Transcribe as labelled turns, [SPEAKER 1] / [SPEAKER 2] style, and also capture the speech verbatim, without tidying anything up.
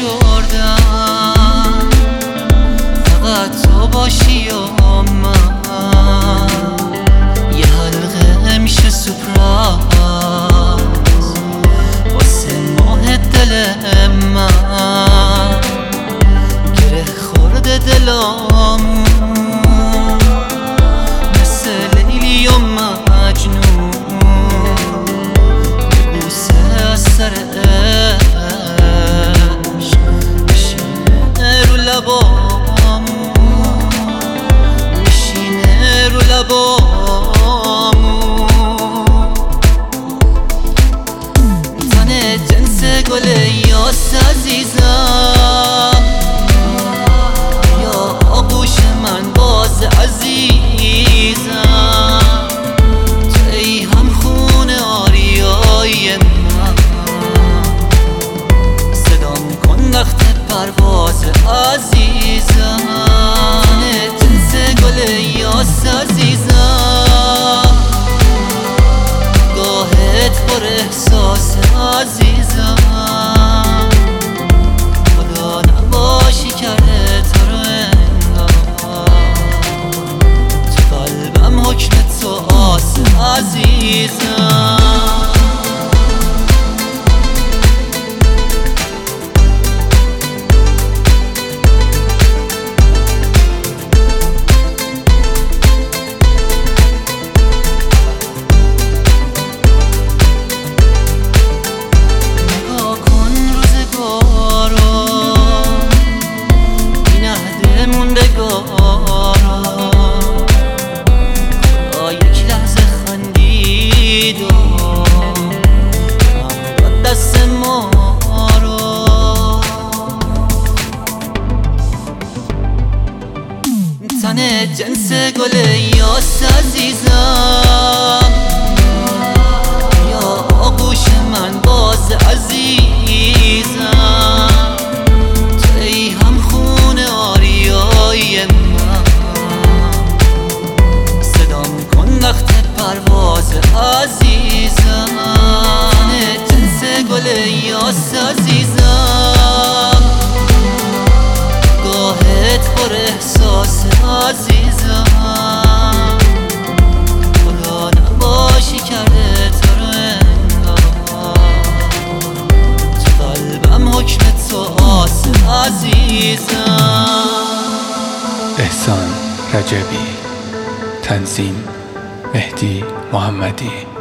[SPEAKER 1] فشردم فقط تو باشی و من یه حلقه میشه سپرایز واسه ماه دل من گره خورده دلامون مثل لیلی و مجنون که بوسه از سر عشق میشینه رو لبامون میشینه رو لبامون تنه جنس گل یاس عزیزم یا آغوش من باز عزیزم توی هم خونه آریای من صدام کن وقت پرواز عزیزم تنه جنس گل یاس عزیزم گاهت پر احساس عزیزم خدا نباشی کرده تو رو انگار تو قلبم حکم تو آس عزیزم خدا یک لحظه خندید و هم دست ما رو تنه جنس گل یاس عزیزم یا آغوش من باز عزیزم توی هم خونه آریای من صدام کن وقت پرواز عزیزم تنه جنس گل یاس عزیزم گاهت پر احساس عزیزم خدا نباشی کرده تو رو انگار تو قلبم حکم تو آس عزیزم.
[SPEAKER 2] احسان رجبی، تنظیم مهدی محمدی.